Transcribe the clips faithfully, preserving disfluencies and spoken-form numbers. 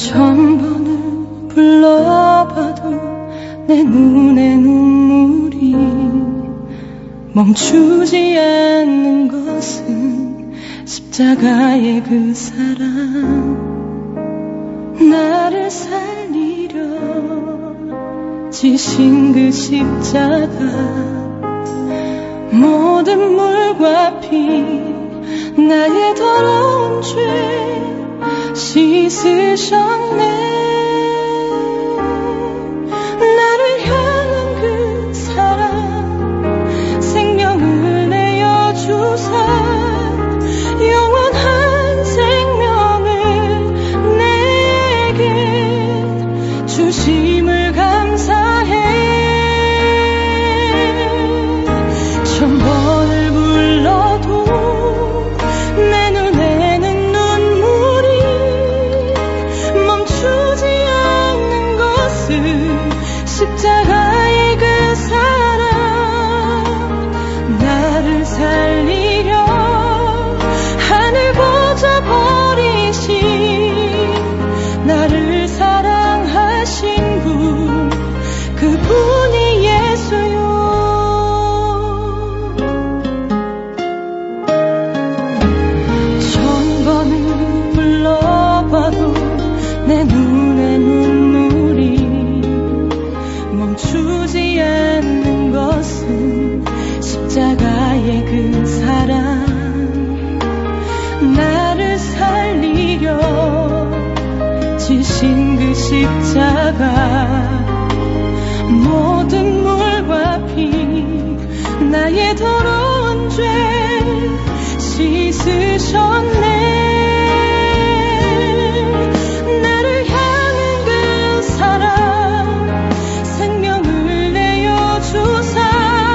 천번을 불러봐도 내 눈에 눈물이 멈추지 않는 것은 십자가의 그 사랑. 나를 살리려 지신 그 십자가, 모든 물과 피 나의 더러운 죄 씻으셨네. 나를 향한 그 사랑, 생명을 내어주사 영원한 생명을 내게 주심을 감사해. 천번을 불러도 내 눈에는 눈물이 멈추지 않는 것은 십자가의 그 사랑. 나를 살리려 하늘 보좌 버리신, 나를 사랑하신 분, 그분이 예수요. 천번을 불러봐도 내 눈에 눈물이 멈추지 않는 것은 십자가의 그 사랑. 나를 살리려 지신 그 십자가, 모든 물과 피 나의 더러운 죄 씻으셨네. 나를 향한 그 사랑, 생명을 내어주사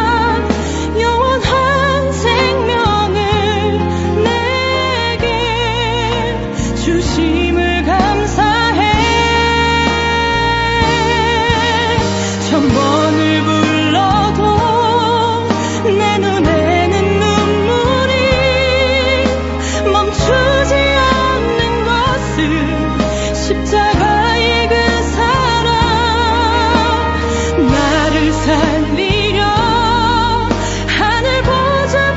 영원한 생명을 내게 주심을 감사해. 천번을 불러도 내 눈에는 눈물이 멈추지 않는 것은 십자가의 그 사랑. 나를 살리려 하늘 보좌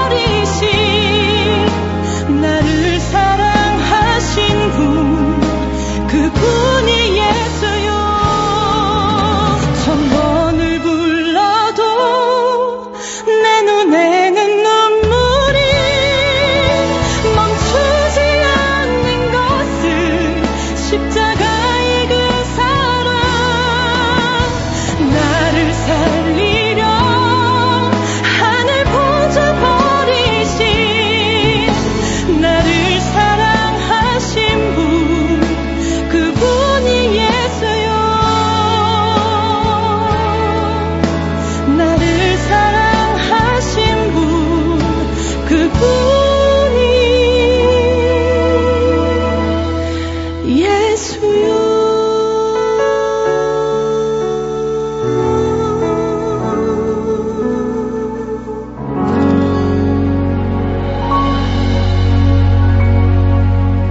버리신, 나를 사랑하신 분, 그분이